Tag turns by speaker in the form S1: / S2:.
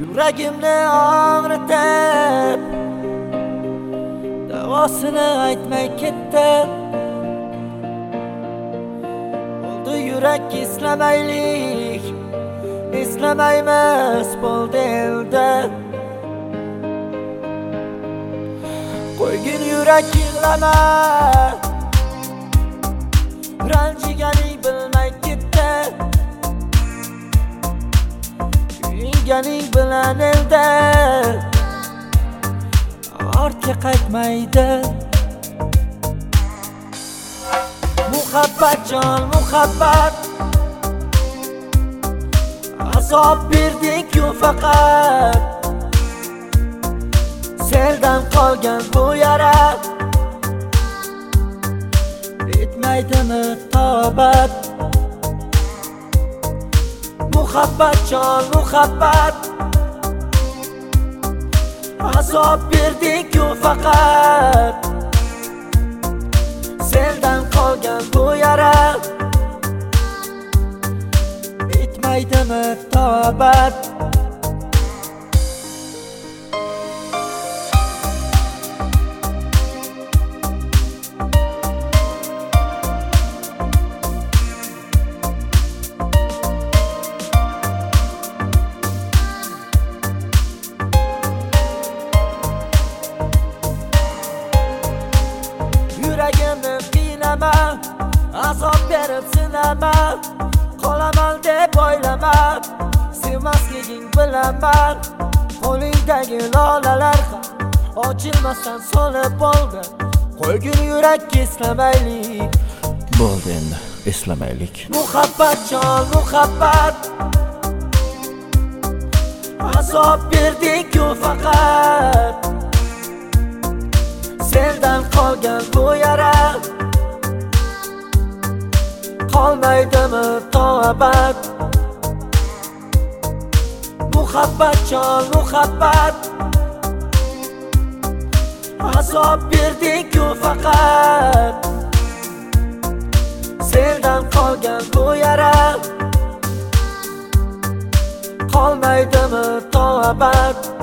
S1: Yuragimni og'ritib davosini aytmay ketdi. Bo'ldi yurak eslamaylik, eslamaymiz bo'ldi endi. Qo'ygin yurak yig'lama, ranjiganing bilmay ketdi. Kuyinganing bilan elda ortga qaytmaydi. Muhabbat jon muhabbat, azob berding-ku faqat. Seldan qolgan bu yara bitmaydimi tobat. Muhabbat jon muhabbat, azob berding-ku faqat. Seldan qolgan bu yara bitmaydimi tobat. Yuragimni qiynama, azob berib sinama. Qolaman deb o'ylama, sevmasliging bilaman. Qo'lingdagi lolalar ham ochilmasdan so'lib bo'ldi. Qo'ygin yurak eslamaylik,
S2: Bo'ldi endi eslamaylik.
S1: muhabbat jon muhabbat, azob berding-ku faqat. Sendan qolgan bu yara qolmaydimi tobat. Muhabbat jon muhabbat, azob berding-ku faqat. Sendan qolgan bu yara qolmaydimi tobat.